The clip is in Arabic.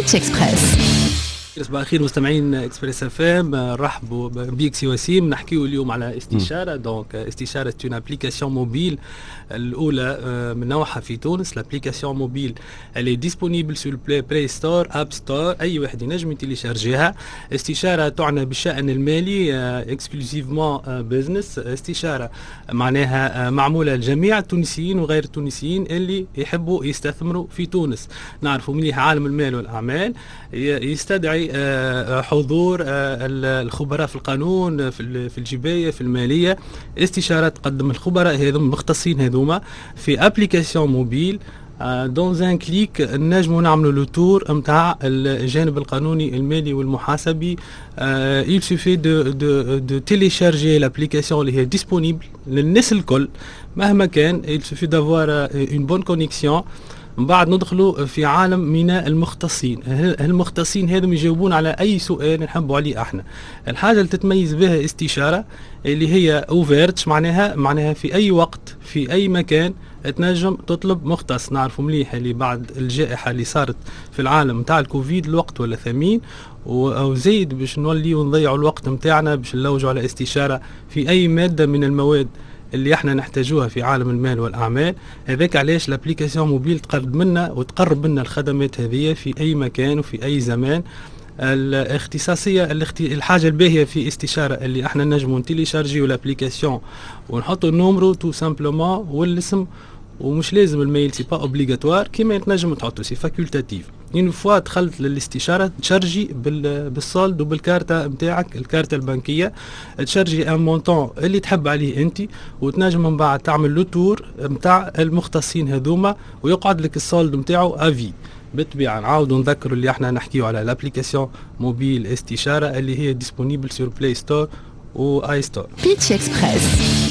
بيتش اكسبريس. صباح الخير مستمعين اكسبريس اف ام، رحبوا بيك سي وسيم. نحكيو اليوم على استشاره. دونك استشاره اون ابليكاسيون موبيل الاولى من نوعها في تونس. لابليكاسيون موبيل اللي ديسپونيبل سور بلاي ستور اب ستور، اي واحد ينجم يتيليشارجيها. استشاره تعنى بالشان المالي اكسكلوزيفمون بزنس. استشاره معناها معموله لجميع التونسيين وغير التونسيين اللي يحبوا يستثمروا في تونس. نعرفوا مليح عالم المال والاعمال يستدعي حضور الخبراء في القانون، في الجباية، في المالية. استشارة تقدم الخبراء هذوما المختصين هذوما في ابليكاسيون موبيل. دون ان كليك نجموا نعملوا لو تور نتاع الجانب القانوني المالي والمحاسبي. il suffit de télécharger l'application اللي هي disponible للناس الكل مهما كان. il suffit d'avoir une bonne connexion. من بعد ندخلوا في عالم من المختصين. المختصين هذم يجاوبون على أي سؤال نحبوا عليه احنا. الحاجة اللي تتميز بها استشارة اللي هي اوفيرت، معناها في أي وقت في أي مكان تنجم تطلب مختص. نعرفوا مليح اللي بعد الجائحة اللي صارت في العالم متاع الكوفيد الوقت ولا ثمين، وزيد باش نولي ونضيعوا الوقت متاعنا باش نلوجوا على استشارة في أي مادة من المواد اللي احنا نحتاجوها في عالم المال والاعمال. هذاك علاش الابليكاسيون موبيل تقرب منا وتقرب منا الخدمات هذه في اي مكان وفي اي زمان. الاختصاصيه الحاجه الباهيه في استشاره اللي احنا نجموا نتيليشارجيو الابليكاسيون ونحطوا النومرو تو سامبلومون والاسم، ومش لازم الميل، سي با اوبليغاتوار كيما تنجم تحطوا، سي فاكولتاتيف. اون فوا دخلت للاستشاره تشارجي بالصالد وبالكارته نتاعك، الكارته البنكيه، تشارجي ان مونطون اللي تحب عليه انت، وتنجم من بعد تعمل لو تور نتاع المختصين هذوما ويقعد لك الصالد نتاعو افي. بالطبيعه نعاودوا نذكروا اللي احنا نحكيو على الابليكاسيون موبيل استشاره اللي هي ديسپونيبل سور بلاي ستور و اي ستور. بيتش اكسبريس.